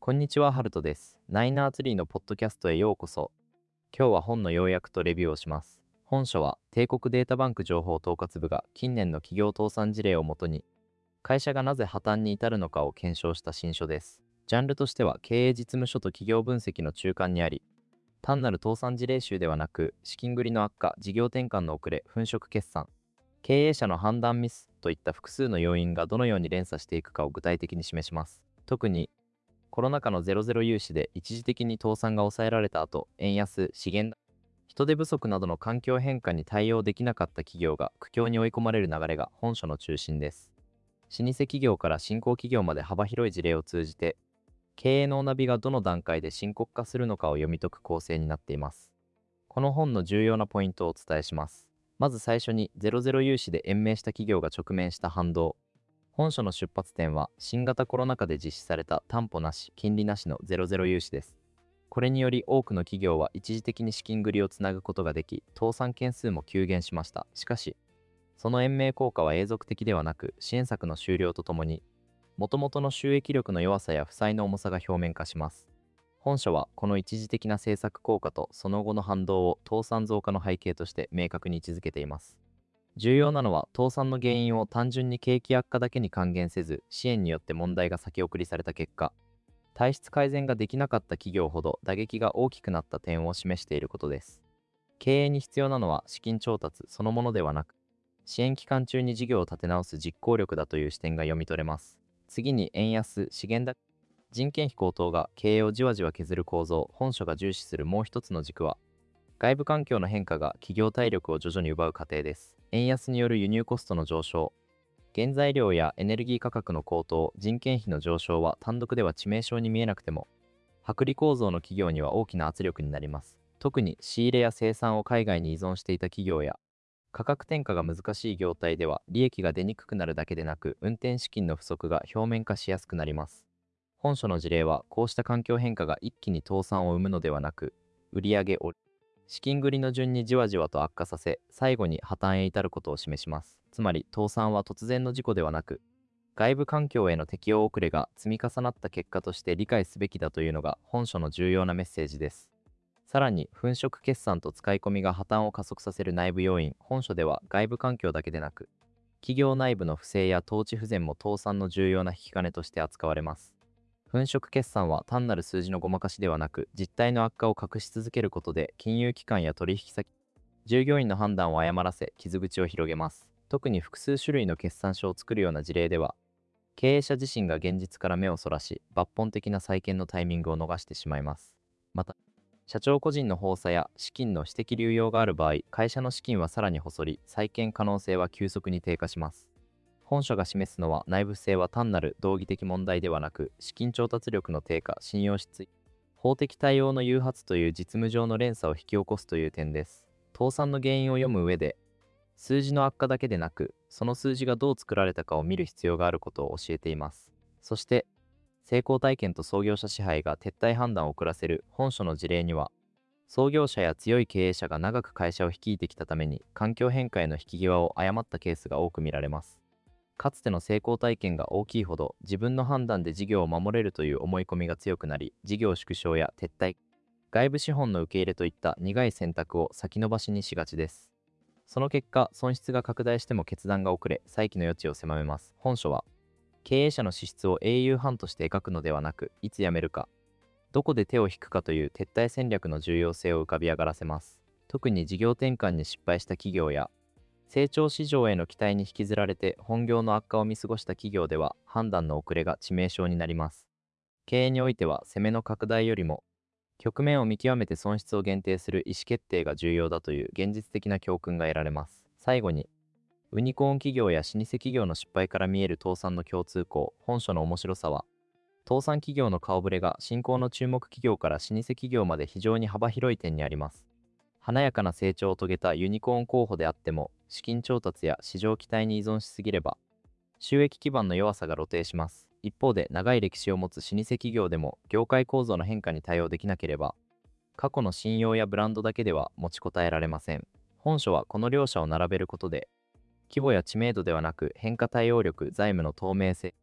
こんにちは、ハルトです。ナイナーツリーのポッドキャストへようこそ。今日は本の要約とレビューをします。本書は帝国データバンク情報統括部が近年の企業倒産事例をもとに、会社がなぜ破綻に至るのかを検証した新書です。ジャンルとしては経営実務書と企業分析の中間にあり、単なる倒産事例集ではなく、資金繰りの悪化、事業転換の遅れ、粉飾決算、経営者の判断ミスといった複数の要因がどのように連鎖していくかを具体的に示します。特にコロナ禍のゼロゼロ融資で一時的に倒産が抑えられた後、円安、資源人手不足などの環境変化に対応できなかった企業が苦境に追い込まれる流れが本書の中心です。老舗企業から新興企業まで幅広い事例を通じて、経営のナビがどの段階で深刻化するのかを読み解く構成になっています。この本の重要なポイントをお伝えします。まず最初にゼロゼロ融資で延命した企業が直面した反動。本書の出発点は新型コロナ禍で実施された担保なし、金利なしのゼロゼロ融資です。これにより多くの企業は一時的に資金繰りをつなぐことができ、倒産件数も急減しました。しかし、その延命効果は永続的ではなく、支援策の終了とともに、元々の収益力の弱さや負債の重さが表面化します。本書はこの一時的な政策効果とその後の反動を倒産増加の背景として明確に位置づけています。重要なのは倒産の原因を単純に景気悪化だけに還元せず、支援によって問題が先送りされた結果、体質改善ができなかった企業ほど打撃が大きくなった点を示していることです。経営に必要なのは資金調達そのものではなく、支援期間中に事業を立て直す実行力だという視点が読み取れます。次に円安、資源高、人件費高騰が経営をじわじわ削る構造。本書が重視するもう一つの軸は、外部環境の変化が企業体力を徐々に奪う過程です。円安による輸入コストの上昇、原材料やエネルギー価格の高騰、人件費の上昇は単独では致命傷に見えなくても、薄利構造の企業には大きな圧力になります。特に仕入れや生産を海外に依存していた企業や、価格転嫁が難しい業態では利益が出にくくなるだけでなく、運転資金の不足が表面化しやすくなります。本書の事例はこうした環境変化が一気に倒産を生むのではなく、売上を資金繰りの順にじわじわと悪化させ、最後に破綻へ至ることを示します。つまり倒産は突然の事故ではなく、外部環境への適応遅れが積み重なった結果として理解すべきだというのが本書の重要なメッセージです。さらに粉飾決算と使い込みが破綻を加速させる内部要因。本書では外部環境だけでなく、企業内部の不正や統治不全も倒産の重要な引き金として扱われます。粉飾決算は単なる数字のごまかしではなく、実態の悪化を隠し続けることで金融機関や取引先、従業員の判断を誤らせ傷口を広げます。特に複数種類の決算書を作るような事例では、経営者自身が現実から目をそらし、抜本的な再建のタイミングを逃してしまいます。また、社長個人の放作や資金の私的流用がある場合、会社の資金はさらに細り、再建可能性は急速に低下します。本書が示すのは、内部不正は単なる道義的問題ではなく、資金調達力の低下、信用失墜、法的対応の誘発という実務上の連鎖を引き起こすという点です。倒産の原因を読む上で、数字の悪化だけでなく、その数字がどう作られたかを見る必要があることを教えています。そして、成功体験と創業者支配が撤退判断を遅らせる。本書の事例には、創業者や強い経営者が長く会社を率いてきたために、環境変化への引き際を誤ったケースが多く見られます。かつての成功体験が大きいほど、自分の判断で事業を守れるという思い込みが強くなり、事業縮小や撤退、外部資本の受け入れといった苦い選択を先延ばしにしがちです。その結果、損失が拡大しても決断が遅れ、再起の余地を狭めます。本書は、経営者の資質を英雄範として描くのではなく、いつ辞めるか、どこで手を引くかという撤退戦略の重要性を浮かび上がらせます。特に事業転換に失敗した企業や、成長市場への期待に引きずられて本業の悪化を見過ごした企業では、判断の遅れが致命傷になります。経営においては攻めの拡大よりも、局面を見極めて損失を限定する意思決定が重要だという現実的な教訓が得られます。最後に、ユニコーン企業や老舗企業の失敗から見える倒産の共通項。本書の面白さは、倒産企業の顔ぶれが新興の注目企業から老舗企業まで非常に幅広い点にあります。華やかな成長を遂げたユニコーン候補であっても、資金調達や市場期待に依存しすぎれば、収益基盤の弱さが露呈します。一方で、長い歴史を持つ老舗企業でも、業界構造の変化に対応できなければ、過去の信用やブランドだけでは持ちこたえられません。本書はこの両者を並べることで、規模や知名度ではなく変化対応力、財務の透明性、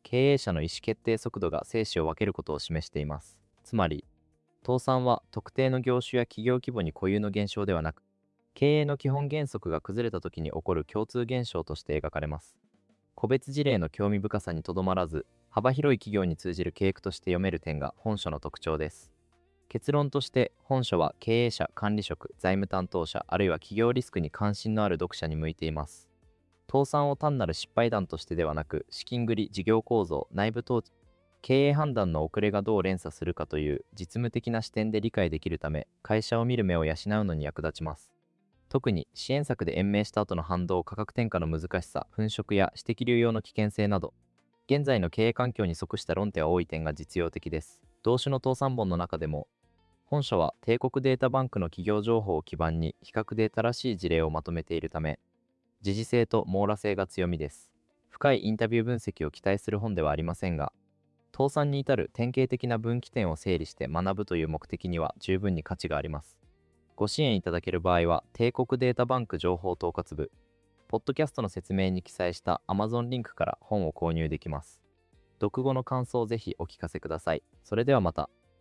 経営者の意思決定速度が生死を分けることを示しています。つまり、倒産は特定の業種や企業規模に固有の現象ではなく、経営の基本原則が崩れた時に起こる共通現象として描かれます。個別事例の興味深さにとどまらず、幅広い企業に通じる契約として読める点が本書の特徴です。結論として、本書は経営者、管理職、財務担当者、あるいは企業リスクに関心のある読者に向いています。倒産を単なる失敗談としてではなく、資金繰り、事業構造、内部統治、経営判断の遅れがどう連鎖するかという実務的な視点で理解できるため、会社を見る目を養うのに役立ちます。特に支援策で延命した後の反動、価格転嫁の難しさ、粉飾や私的流用の危険性など、現在の経営環境に即した論点は多い点が実用的です。同種の倒産本の中でも、本書は帝国データバンクの企業情報を基盤に比較データらしい事例をまとめているため、時事性と網羅性が強みです。深いインタビュー分析を期待する本ではありませんが、倒産に至る典型的な分岐点を整理して学ぶという目的には十分に価値があります。ご支援いただける場合は、帝国データバンク情報統括部、ポッドキャストの説明に記載した Amazon リンクから本を購入できます。読後の感想をぜひお聞かせください。それではまた。